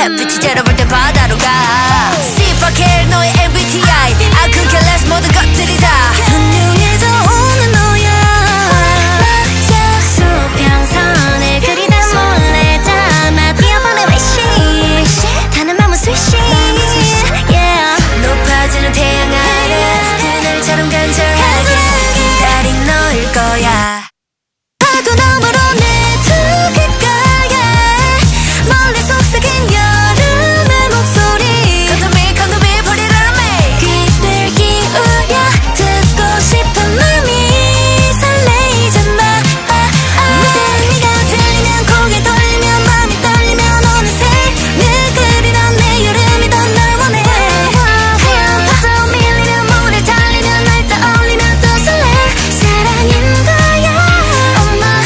햇빛이 자라볼 때 바다로 가 C4K 너의 MBTI I could care less 모든 것들이 다 선명해져 오는 너야 수평선을 그리다 몰래 담아 뛰어보내 wish 타는 맘은 swish yeah. 높아지는 태양 아래 그늘처럼 간절하게 기다린 너일 거야 파도 너머로 내 두 귓가에 멀리 속삭인 여름의 목소리 Come to me, put it on me 귀를 기울여 듣고 싶은 맘이 설레이잖아 네가 들리면 고개 돌리면 맘이 떨리면 어느새 늘 그리던 내 여름이 더 널 원해 하얀 파도 밀리면 물에 달리면 날 떠올리면 또 설레 사랑인 거야 Oh my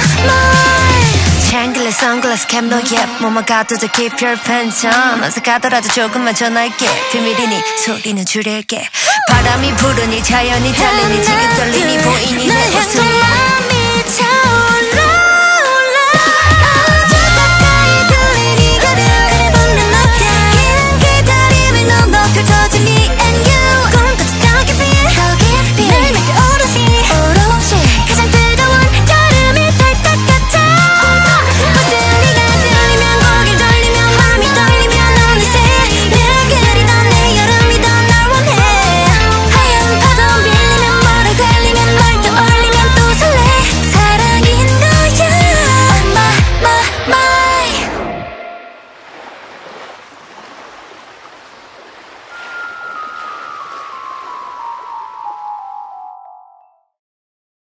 샹글레 선글라스 캡 너의 몸만 가둬도 깊이 팬천 어색하더라도 조금만 전할게 비밀이니 소리는 줄일게 바람이 부르니 자연이 달리니 지금 떨리니 보이니 내 내 웃음이 마음이 차오